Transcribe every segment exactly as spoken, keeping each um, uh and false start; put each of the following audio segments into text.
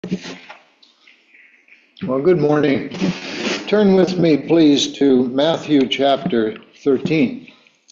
Well, good morning. Turn with me, please, to Matthew chapter thirteen.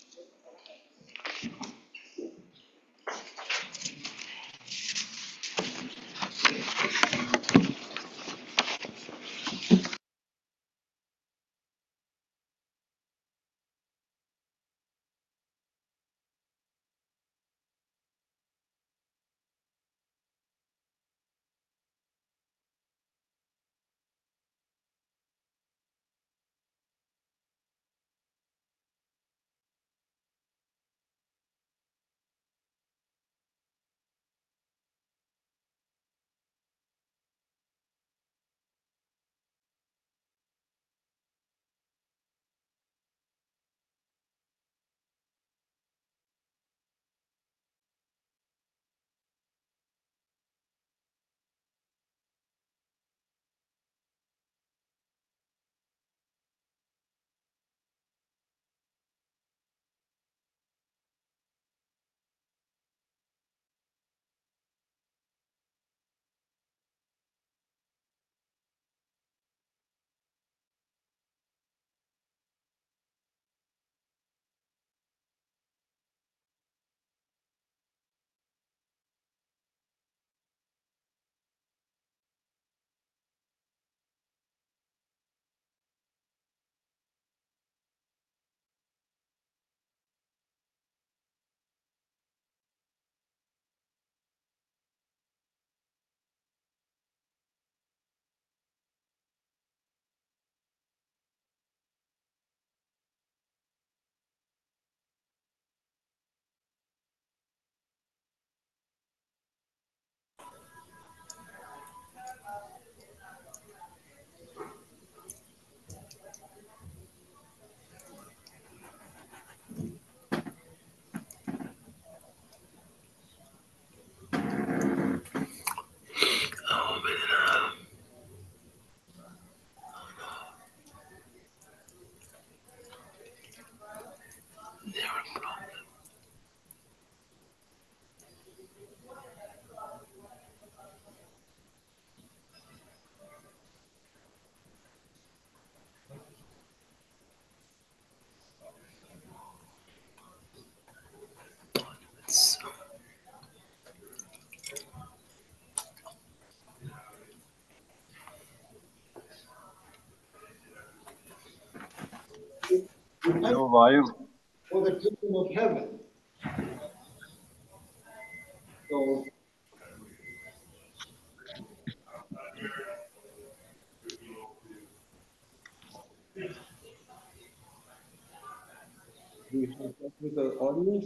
No volume. For the kingdom of heaven. So, do you have that with the audio?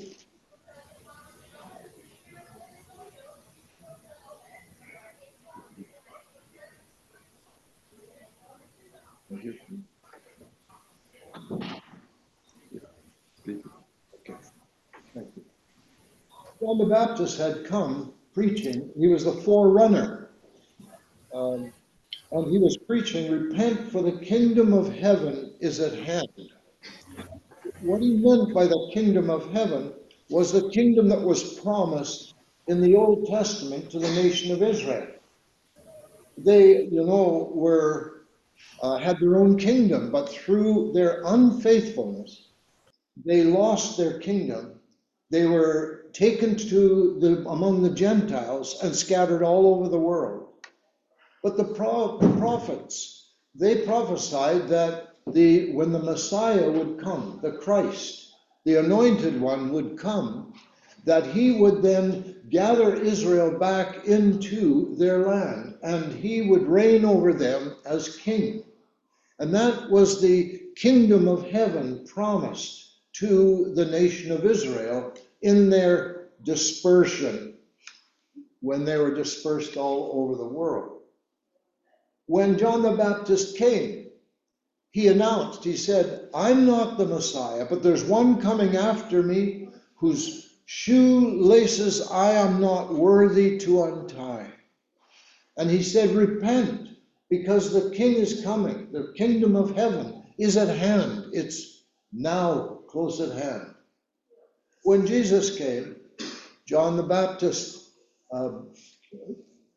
Okay, thank you. John the Baptist had come preaching. He was the forerunner. Um, and he was preaching, repent for the kingdom of heaven is at hand. What he meant by the kingdom of heaven was the kingdom that was promised in the Old Testament to the nation of Israel. They, you know, were uh, had their own kingdom, but through their unfaithfulness, they lost their kingdom. They were taken to the among the Gentiles and scattered all over the world. But the, pro, the prophets, they prophesied that the when the Messiah would come, the Christ, the anointed one would come, that he would then gather Israel back into their land, and he would reign over them as king. And that was the kingdom of heaven promised to the nation of Israel in their dispersion, when they were dispersed all over the world. When John the Baptist came, he announced, he said, I'm not the Messiah, but there's one coming after me whose shoelaces I am not worthy to untie. And he said, repent, because the king is coming. The kingdom of heaven is at hand. It's now close at hand. When Jesus came, John the Baptist uh,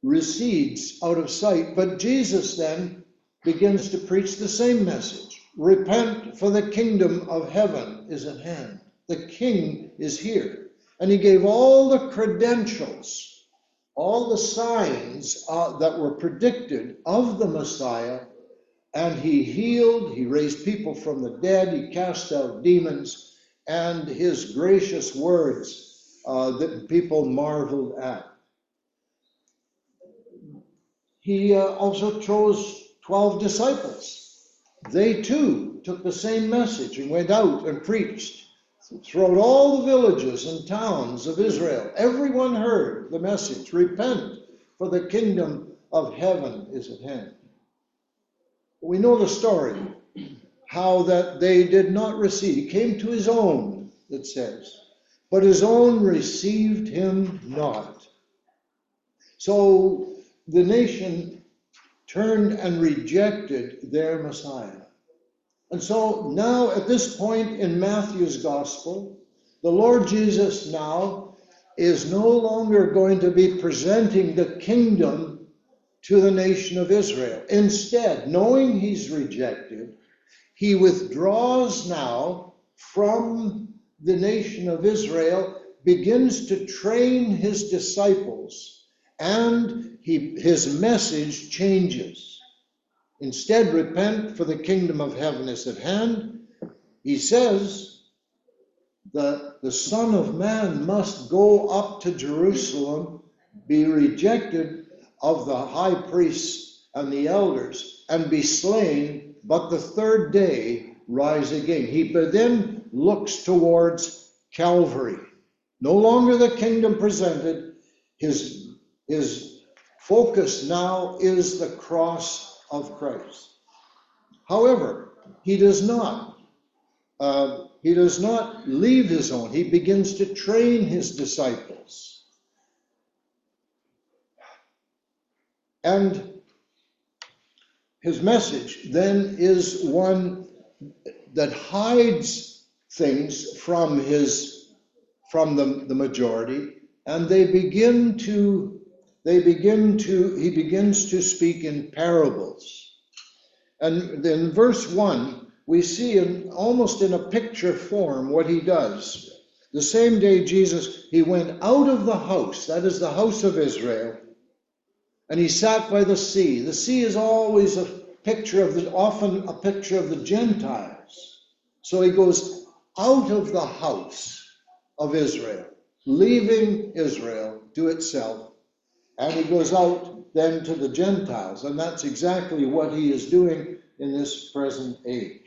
recedes out of sight. But Jesus then begins to preach the same message. Repent, for the kingdom of heaven is at hand. The king is here. And he gave all the credentials, all the signs uh, that were predicted of the Messiah. And he healed, he raised people from the dead, he cast out demons, and his gracious words uh, that people marveled at. He uh, also chose twelve disciples. They too took the same message and went out and preached throughout all the villages and towns of Israel. Everyone heard the message, repent, for the kingdom of heaven is at hand. We know the story, how that they did not receive. He came to his own, it says, but his own received him not. So the nation turned and rejected their Messiah. And so now at this point in Matthew's gospel, the Lord Jesus now is no longer going to be presenting the kingdom to the nation of Israel. Instead, knowing he's rejected, he withdraws now from the nation of Israel, begins to train his disciples, and he, his message changes. Instead, repent, for the kingdom of heaven is at hand. He says that the Son of Man must go up to Jerusalem, be rejected of the high priests and the elders, and be slain, but the third day rise again. He then looks towards Calvary. No longer the kingdom presented. His, his focus now is the cross of Christ. However, he does not. Uh, he does not leave his own. He begins to train his disciples. And his message then is one that hides things from his, from the, the majority, and they begin to, they begin to, he begins to speak in parables. And in verse one, we see in, almost in a picture form what he does. The same day Jesus, he went out of the house, that is the house of Israel, and he sat by the sea. The sea is always a picture of the, often a picture of the Gentiles. So he goes out of the house of Israel, leaving Israel to itself, and he goes out then to the Gentiles. And that's exactly what he is doing in this present age.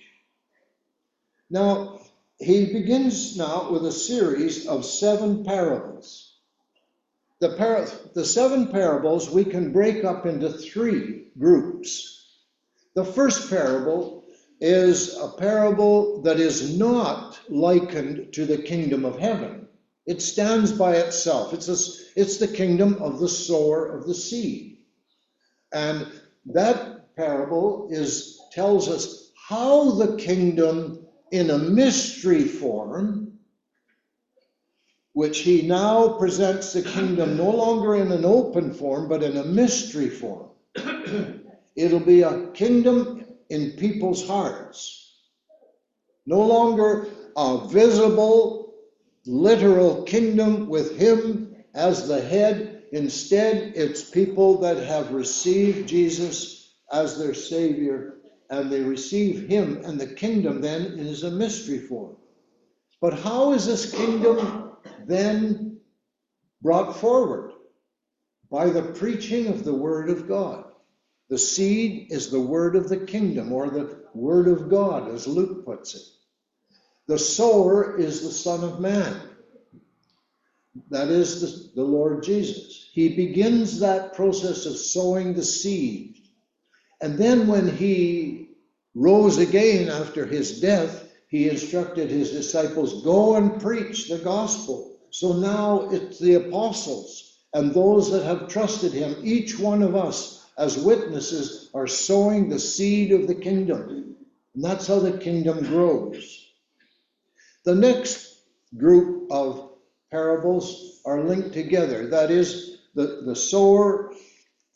Now, he begins now with a series of seven parables. The, par- the seven parables we can break up into three groups. The first parable is a parable that is not likened to the kingdom of heaven. It stands by itself. It's, a, it's the kingdom of the sower of the seed. And that parable is tells us how the kingdom in a mystery form, which he now presents the kingdom no longer in an open form, but in a mystery form. It'll be a kingdom in people's hearts. No longer a visible, literal kingdom with him as the head. Instead, it's people that have received Jesus as their Savior, and they receive him, and the kingdom then is a mystery form. But how is this kingdom then brought forward? By the preaching of the word of God. The seed is the word of the kingdom, or the word of God, as Luke puts it. The sower is the Son of Man. That is the, the Lord Jesus. He begins that process of sowing the seed. And then when he rose again after his death, he instructed his disciples, go and preach the gospel. So now it's the apostles and those that have trusted him, each one of us as witnesses are sowing the seed of the kingdom. And that's how the kingdom grows. The next group of parables are linked together. That is, the, the sower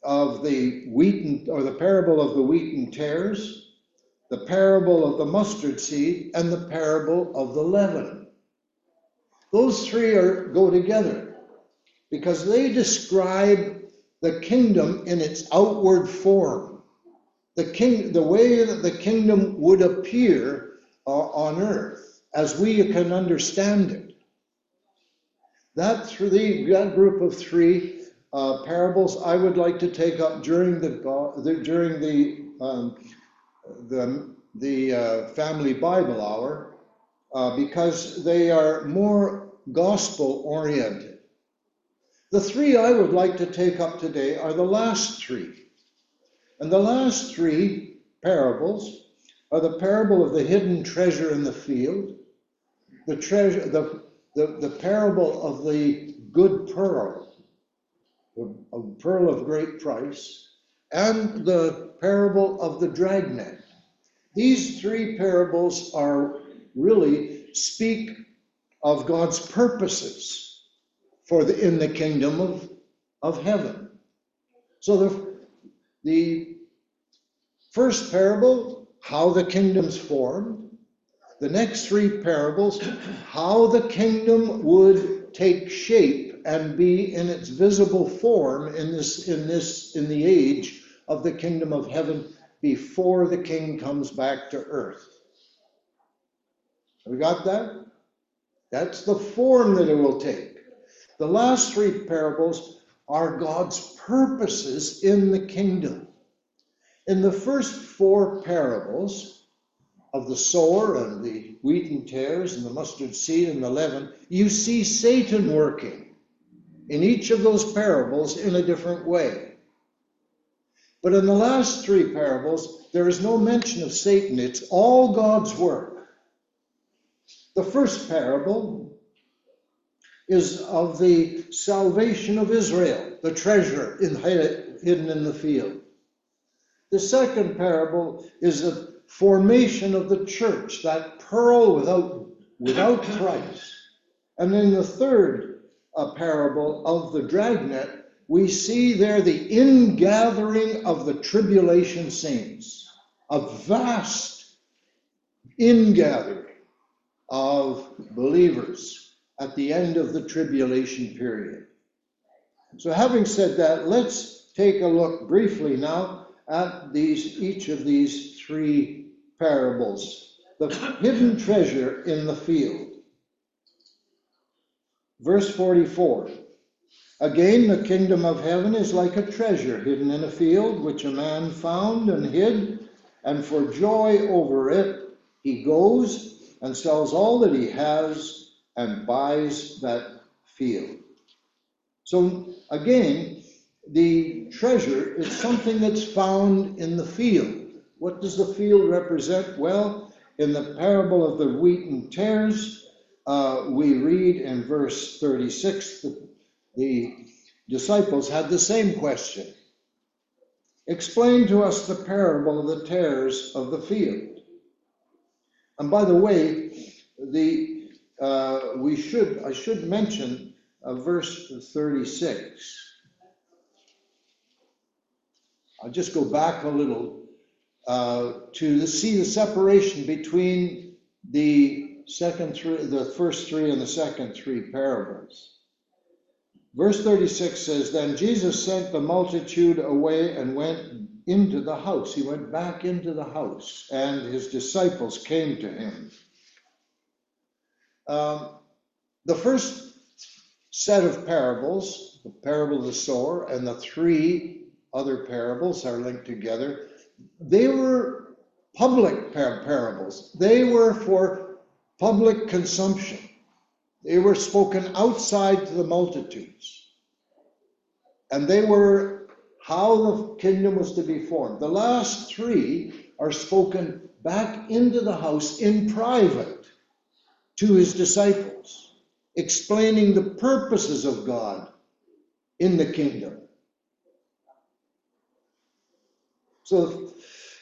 of the wheat and, or the parable of the wheat and tares, the parable of the mustard seed, and the parable of the leaven. Those three are go together because they describe the kingdom in its outward form, the king, the way that the kingdom would appear uh, on earth as we can understand it. That three, that group of three uh, parables, I would like to take up during the, the during the um, the the uh, family Bible hour uh, because they are more gospel oriented. The three I would like to take up today are the last three. And the last three parables are the parable of the hidden treasure in the field, the treasure, the, the, the parable of the good pearl, a pearl of great price, and the parable of the dragnet. These three parables are really speak of God's purposes for the in the kingdom of, of heaven. So the, the first parable, how the kingdom's formed. The next three parables, how the kingdom would take shape and be in its visible form in this in this in the age of the kingdom of heaven before the king comes back to earth. Have we got that? That's the form that it will take. The last three parables are God's purposes in the kingdom. In the first four parables of the sower and the wheat and tares and the mustard seed and the leaven, you see Satan working in each of those parables in a different way. But in the last three parables, there is no mention of Satan. It's all God's work. The first parable is of the salvation of Israel, the treasure in, hidden in the field. The second parable is the formation of the church, that pearl without, without price. And then the third uh, parable of the dragnet, we see there the ingathering of the tribulation saints, a vast ingathering of believers at the end of the tribulation period. So having said that, let's take a look briefly now at these each of these three parables. The hidden treasure in the field. Verse forty-four. Again, the kingdom of heaven is like a treasure hidden in a field, which a man found and hid, and for joy over it, he goes and sells all that he has and buys that field. So again, the treasure is something that's found in the field. What does the field represent? Well, in the parable of the wheat and tares, uh, we read in verse thirty-six that the disciples had the same question. Explain to us the parable of the tares of the field. And by the way, the uh, we should I should mention uh, verse thirty-six. I'll just go back a little uh, to see the separation between the second three, the first three, and the second three parables. Verse thirty-six says, "Then Jesus sent the multitude away and went into the house." He went back into the house, and his disciples came to him. Um, the first set of parables, the parable of the sower, and the three other parables are linked together. They were public par- parables. They were for public consumption. They were spoken outside to the multitudes. And they were how the kingdom was to be formed. The last three are spoken back into the house in private to his disciples, explaining the purposes of God in the kingdom. So,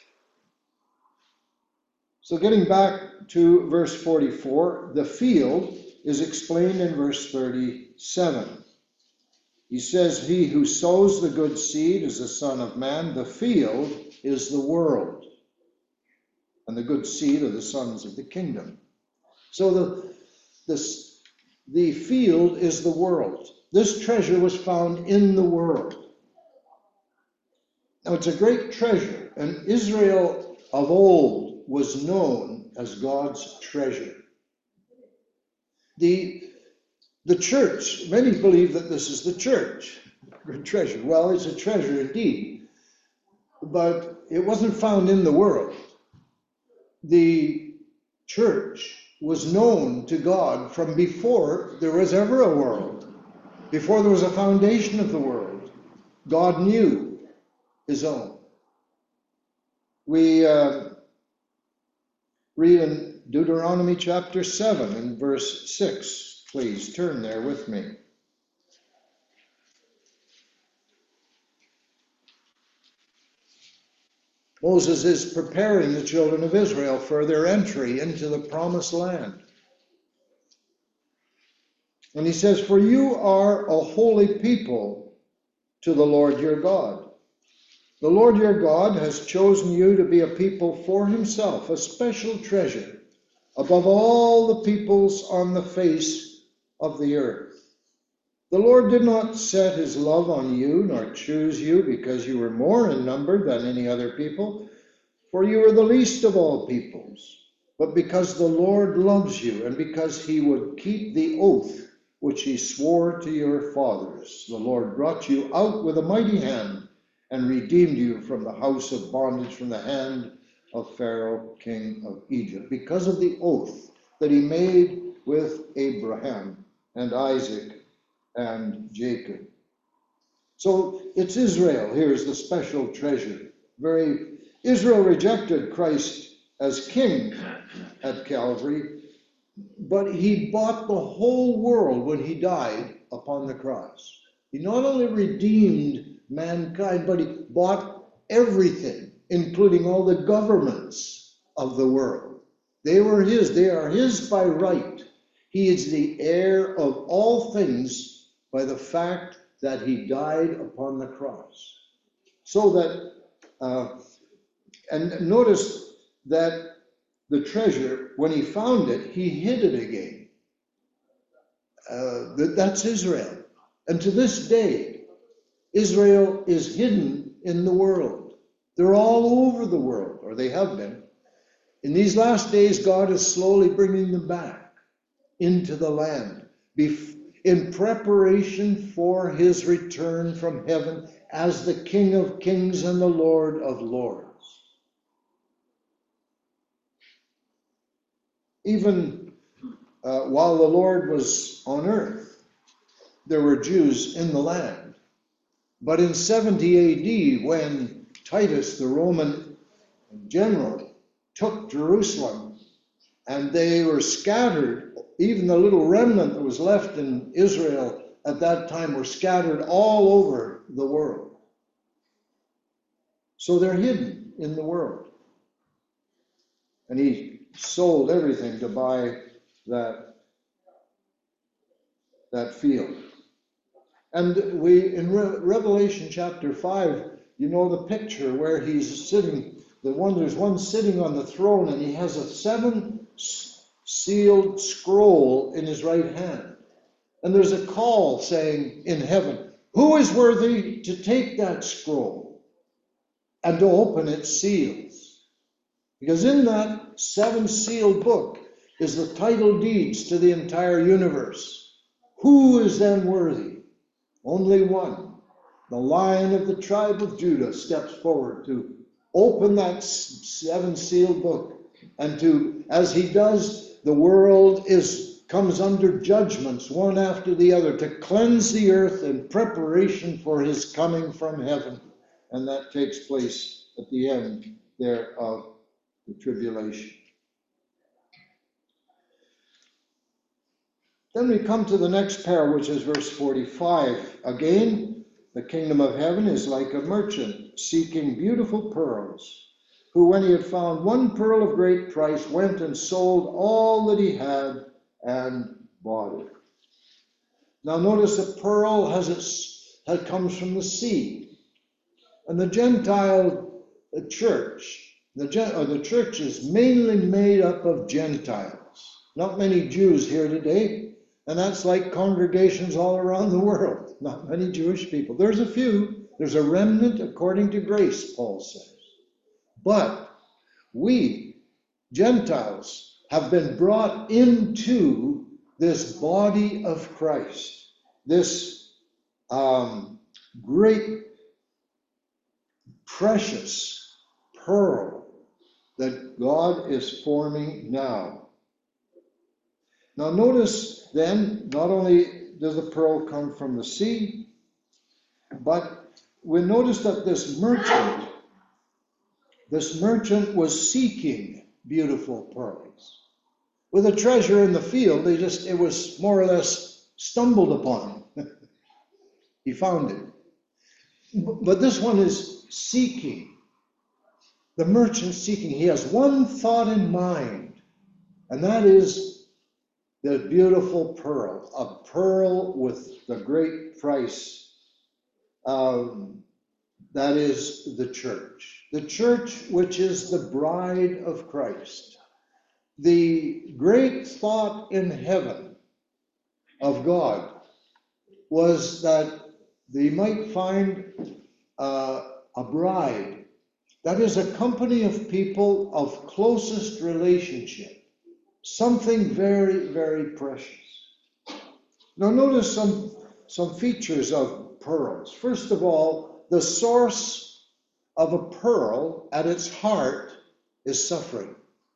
so getting back to verse forty-four, the field is explained in verse thirty-seven. He says, he who sows the good seed is the Son of Man. The field is the world. And the good seed are the sons of the kingdom. So the, the, the field is the world. This treasure was found in the world. Now it's a great treasure, and Israel of old was known as God's treasure. The, the church, many believe that this is the church, good treasure. Well, it's a treasure indeed, but it wasn't found in the world. The church was known to God from before there was ever a world, before there was a foundation of the world. God knew his own. We uh, read in Deuteronomy chapter seven and verse six. Please turn there with me. Moses is preparing the children of Israel for their entry into the promised land. And he says, for you are a holy people to the Lord your God. The Lord your God has chosen you to be a people for himself, a special treasure above all the peoples on the face of the earth. The Lord did not set his love on you, nor choose you because you were more in number than any other people, for you are the least of all peoples, but because the Lord loves you, and because he would keep the oath which he swore to your fathers. The Lord brought you out with a mighty hand, and redeemed you from the house of bondage, from the hand of Pharaoh, king of Egypt, because of the oath that he made with Abraham and Isaac and Jacob. So it's Israel here is the special treasure. Very Israel rejected Christ as king at Calvary, but he bought the whole world when he died upon the cross. He not only redeemed mankind, but he bought everything, including all the governments of the world. They were his. They are his by right. He is the heir of all things by the fact that he died upon the cross. So that, uh, and notice that the treasure, when he found it, he hid it again. Uh, that, that's Israel. And to this day, Israel is hidden in the world. They're all over the world, or they have been. In these last days, God is slowly bringing them back into the land in preparation for his return from heaven as the King of Kings and the Lord of Lords. Even uh, while the Lord was on earth, there were Jews in the land. But in seventy A D, when Titus, the Roman general, took Jerusalem, and they were scattered, even the little remnant that was left in Israel at that time were scattered all over the world. So they're hidden in the world. And he sold everything to buy that, that field. And we, in Re- Revelation chapter five, you know the picture where he's sitting, the one, there's one sitting on the throne, and he has a seven sealed scroll in his right hand. And there's a call saying in heaven, who is worthy to take that scroll and to open its seals? Because in that seven sealed book is the title deeds to the entire universe. Who is then worthy? Only one. The Lion of the tribe of Judah steps forward to open that seven sealed book. And to, as he does, the world is comes under judgments one after the other to cleanse the earth in preparation for his coming from heaven. And that takes place at the end there of the tribulation. Then we come to the next parable, which is verse forty-five. Again, the kingdom of heaven is like a merchant seeking beautiful pearls, who, when he had found one pearl of great price, went and sold all that he had and bought it. Now notice the pearl has its, that comes from the sea. And the Gentile church, the, or the church is mainly made up of Gentiles. Not many Jews here today, and that's like congregations all around the world. Not many Jewish people. There's a few. There's a remnant according to grace, Paul says. But we, Gentiles, have been brought into this body of Christ, this um, great, precious pearl that God is forming now. Now notice then, not only does the pearl come from the sea, but we notice that this merchant, this merchant was seeking beautiful pearls. With a treasure in the field, they just, it was more or less stumbled upon. He found it. But this one is seeking. The merchant seeking. He has one thought in mind, and that is the beautiful pearl, a pearl with the great price. Um, that is the church. The church, which is the bride of Christ. The great thought in heaven of God was that they might find uh, a bride. That is a company of people of closest relationship. Something very, very precious. Now notice some, some features of pearls. First of all, the source of a pearl at its heart is suffering.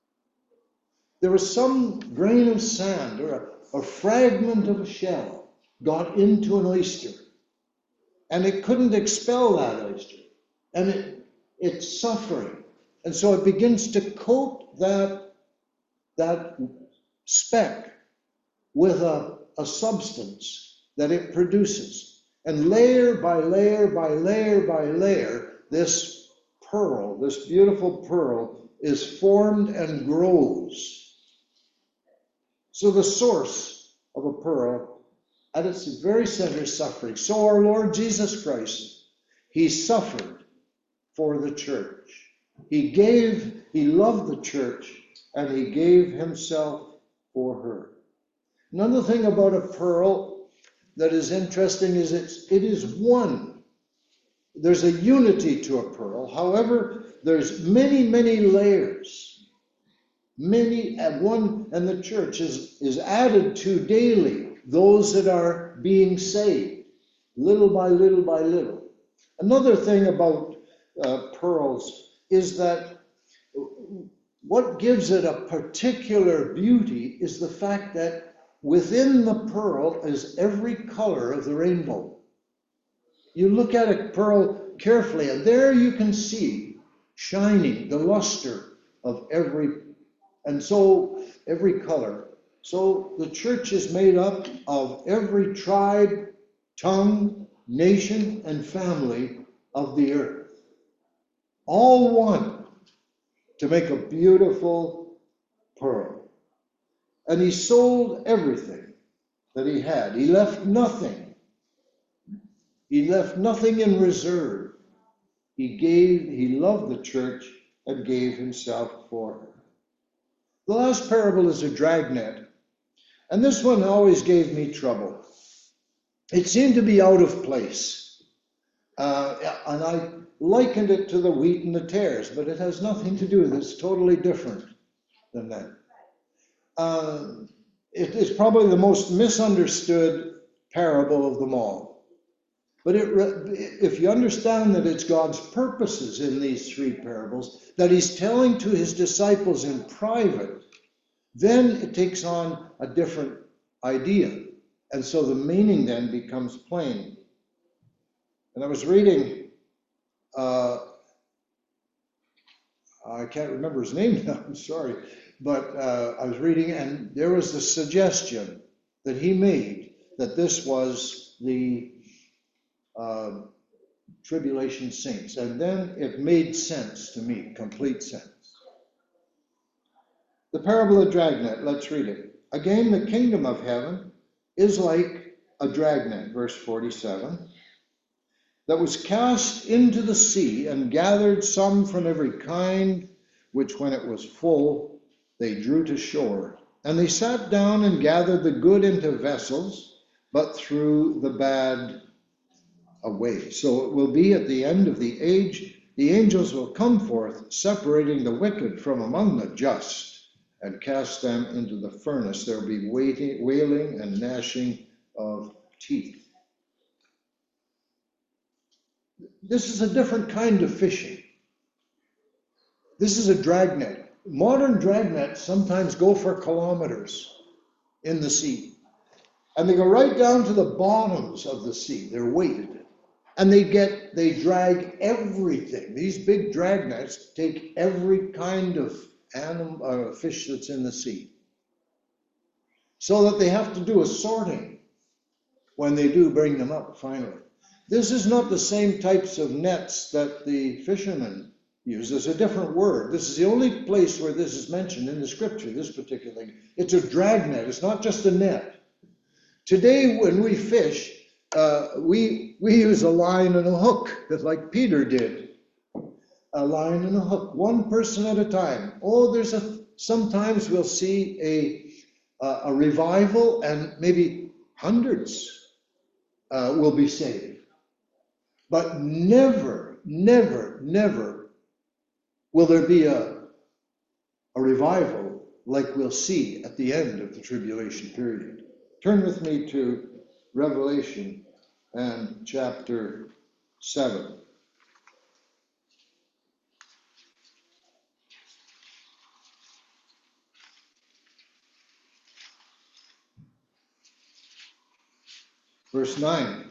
There was some grain of sand or a, a fragment of a shell got into an oyster, and it couldn't expel that oyster, and it, it's suffering. And so it begins to coat that, that speck with a, a substance that it produces. And layer by layer by layer by layer, this pearl, this beautiful pearl, is formed and grows. So the source of a pearl, at its very center, is suffering. So our Lord Jesus Christ, he suffered for the church. He gave, he loved the church, and he gave himself for her. Another thing about a pearl that is interesting is it's, it is one. There's a unity to a pearl. However, there's many, many layers. Many at one, and the church is, is added to daily, those that are being saved, little by little by little. Another thing about uh, pearls is that what gives it a particular beauty is the fact that within the pearl is every color of the rainbow. You look at a pearl carefully, and there you can see shining the luster of every, and so every color. So the church is made up of every tribe, tongue, nation, and family of the earth. All one to make a beautiful pearl. And he sold everything that he had. He left nothing. He left nothing in reserve. He gave, he loved the church and gave himself for her. The last parable is a dragnet. And this one always gave me trouble. It seemed to be out of place. Uh, and I likened it to the wheat and the tares, but it has nothing to do with it. It's totally different than that. Uh, it is probably the most misunderstood parable of them all. But it, if you understand that it's God's purposes in these three parables, that he's telling to his disciples in private, then it takes on a different idea. And so the meaning then becomes plain. And I was reading, uh, I can't remember his name now, I'm sorry, but uh, I was reading, and there was the suggestion that he made that this was the uh, tribulation saints. And then it made sense to me, complete sense. The parable of the dragnet, let's read it. Again, the kingdom of heaven is like a dragnet, verse forty-seven, that was cast into the sea, and gathered some from every kind, which when it was full, they drew to shore. And they sat down and gathered the good into vessels, but threw the bad away. So it will be at the end of the age, the angels will come forth, separating the wicked from among the just, and cast them into the furnace. There will be waiting, wailing and gnashing of teeth. This is a different kind of fishing. This is a dragnet. Modern dragnets sometimes go for kilometers in the sea. And they go right down to the bottoms of the sea. They're weighted. And they get, they drag everything. These big dragnets take every kind of animal, uh, fish that's in the sea. So that they have to do a sorting when they do bring them up finally. This is not the same types of nets that the fishermen use. There's a different word. This is the only place where this is mentioned in the scripture, this particular thing. It's a dragnet. It's not just a net. Today, when we fish, uh, we, we use a line and a hook, just like Peter did. A line and a hook, one person at a time. Oh, there's a, sometimes we'll see a, uh, a revival, and maybe hundreds uh, will be saved. But never, never, never will there be a, a revival like we'll see at the end of the tribulation period. Turn with me to Revelation and chapter seven. Verse nine.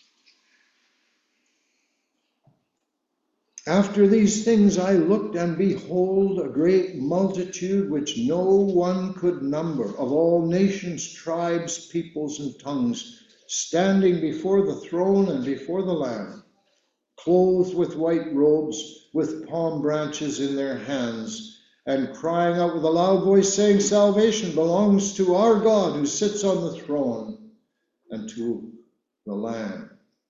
After these things I looked, and behold, a great multitude which no one could number, of all nations, tribes, peoples, and tongues, standing before the throne and before the Lamb, clothed with white robes, with palm branches in their hands, and crying out with a loud voice, saying, Salvation belongs to our God who sits on the throne and to the Lamb.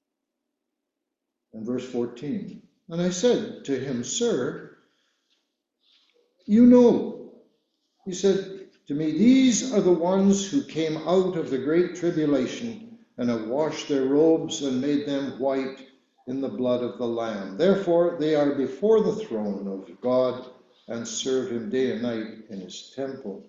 And verse fourteen. And I said to him, Sir, you know, he said to me, these are the ones who came out of the great tribulation and have washed their robes and made them white in the blood of the Lamb. Therefore, they are before the throne of God and serve him day and night in his temple.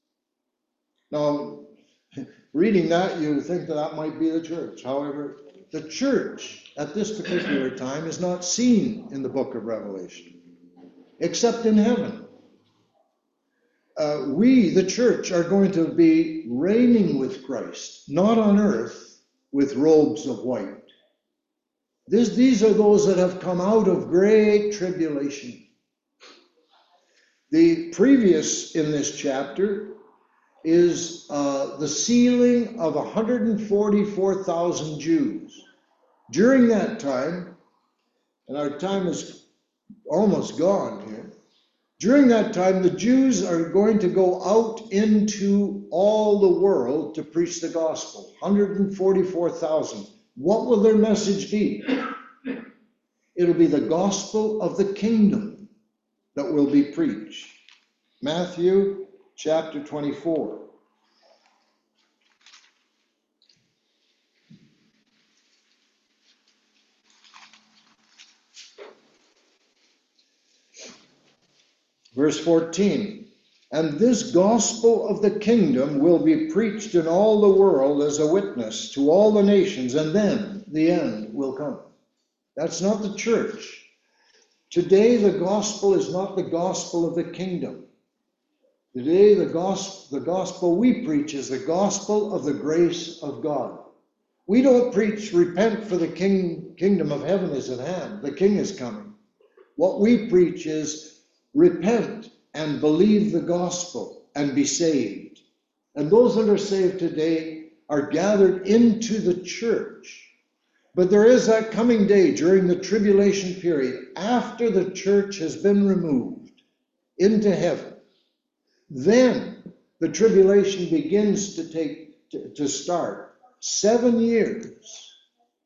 Now, reading that, you think that that might be the church. However, the church at this particular time is not seen in the book of Revelation, except in heaven. Uh, we, the church, are going to be reigning with Christ, not on earth with robes of white. This, these are those that have come out of great tribulation. The previous in this chapter is uh, the sealing of one hundred forty-four thousand Jews. During that time, and our time is almost gone here, during that time the Jews are going to go out into all the world to preach the gospel. one hundred forty-four thousand. What will their message be? It'll be the gospel of the kingdom that will be preached. Matthew chapter twenty-four. Verse fourteen. And this gospel of the kingdom will be preached in all the world as a witness to all the nations, and then the end will come. That's not the church. Today the gospel is not the gospel of the kingdom. Today the gospel, the gospel we preach is the gospel of the grace of God. We don't preach, repent for the king, kingdom of heaven is at hand. The king is coming. What we preach is repent and believe the gospel and be saved. And those that are saved today are gathered into the church. But there is that coming day during the tribulation period, after the church has been removed into heaven. Then the tribulation begins to take to, to start. Seven years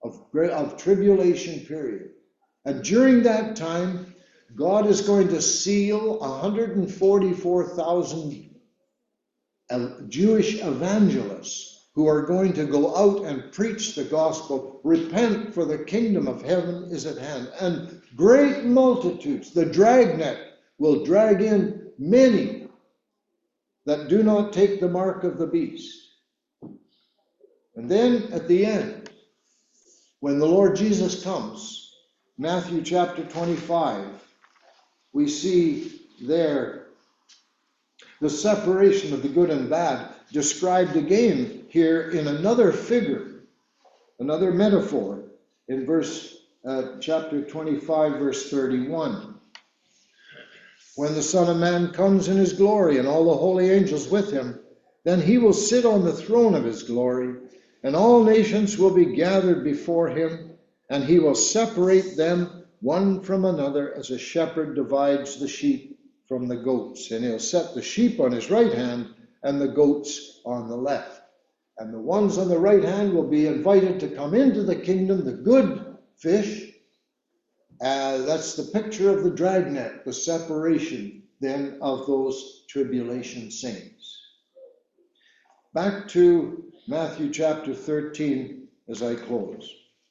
of, of tribulation period. And during that time, God is going to seal one hundred forty-four thousand Jewish evangelists who are going to go out and preach the gospel. Repent, for the kingdom of heaven is at hand. And great multitudes, the dragnet, will drag in many that do not take the mark of the beast. And then at the end, when the Lord Jesus comes, Matthew chapter twenty-five, we see there the separation of the good and bad described again here in another figure, another metaphor in verse uh, chapter twenty-five, verse thirty-one. When the Son of Man comes in his glory and all the holy angels with him, then he will sit on the throne of his glory, and all nations will be gathered before him, and he will separate them one from another as a shepherd divides the sheep from the goats. And he'll set the sheep on his right hand and the goats on the left. And the ones on the right hand will be invited to come into the kingdom, the good fish. Uh, that's the picture of the dragnet, the separation then of those tribulation saints. Back to Matthew chapter thirteen as I close.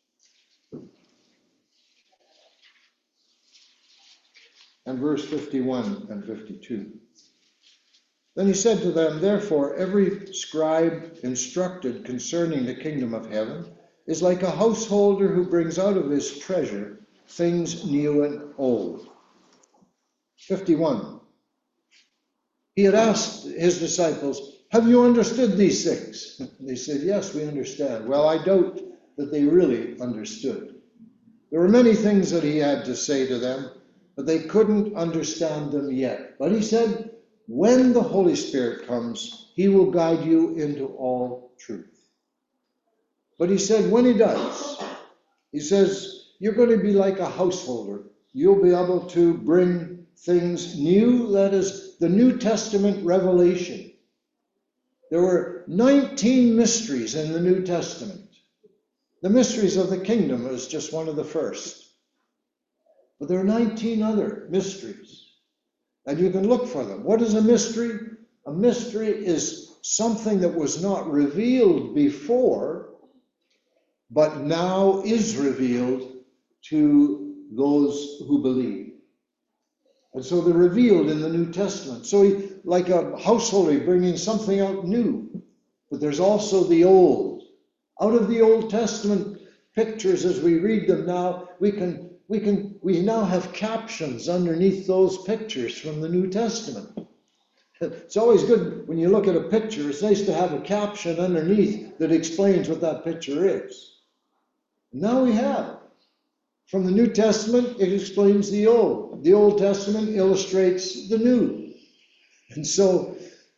And verse fifty-one and fifty-two. Then he said to them, therefore, every scribe instructed concerning the kingdom of heaven is like a householder who brings out of his treasure things new and old. fifty-one. He had asked his disciples, have you understood these things? They said, yes, we understand. Well, I doubt that they really understood. There were many things that he had to say to them, but they couldn't understand them yet. But he said, when the Holy Spirit comes, he will guide you into all truth. But he said, when he does, he says, you're going to be like a householder. You'll be able to bring things new, that is the New Testament revelation. There were nineteen mysteries in the New Testament. The mysteries of the kingdom was just one of the first. But there are nineteen other mysteries, and you can look for them. What is a mystery? A mystery is something that was not revealed before, but now is revealed to those who believe. And so they're revealed in the New Testament. So he, like a householder bringing something out new, but there's also the old. Out of the Old Testament pictures, as we read them now, we can We can we now have captions underneath those pictures from the New Testament. It's always good when you look at a picture, it's nice to have a caption underneath that explains what that picture is. Now we have. From the New Testament, it explains the Old. The Old Testament illustrates the New. And so,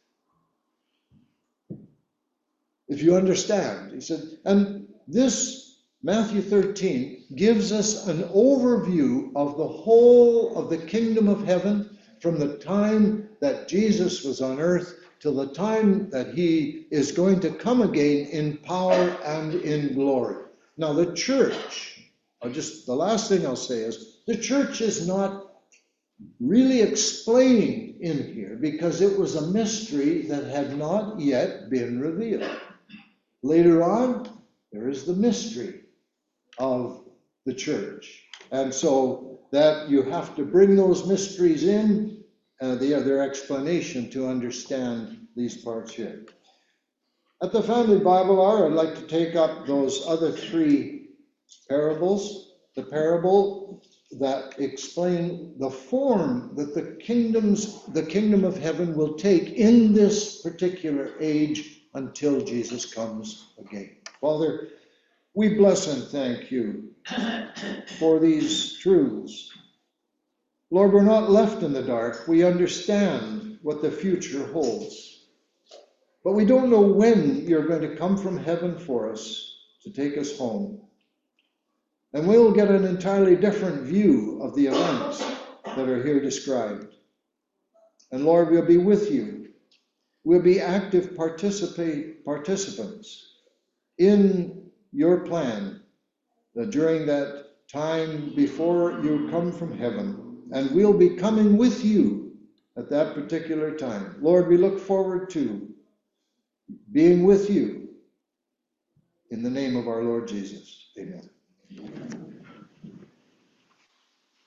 if you understand, he said, and this Matthew thirteen gives us an overview of the whole of the kingdom of heaven from the time that Jesus was on earth till the time that he is going to come again in power and in glory. Now the church, I'll just, the last thing I'll say is, the church is not really explained in here because it was a mystery that had not yet been revealed. Later on, there is the mystery of the church. And so that you have to bring those mysteries in, uh, the other explanation to understand these parts here. At the Family Bible Hour, I'd like to take up those other three parables, the parable that explain the form that the kingdoms, the kingdom of heaven will take in this particular age until Jesus comes again. Father, we bless and thank you for these truths. Lord, we're not left in the dark. We understand what the future holds. But we don't know when you're going to come from heaven for us to take us home. And we'll get an entirely different view of the events that are here described. And Lord, we'll be with you. We'll be active participate, participants in your plan uh, during that time before you come from heaven, and we'll be coming with you at that particular time. Lord, we look forward to being with you in the name of our Lord Jesus. Amen.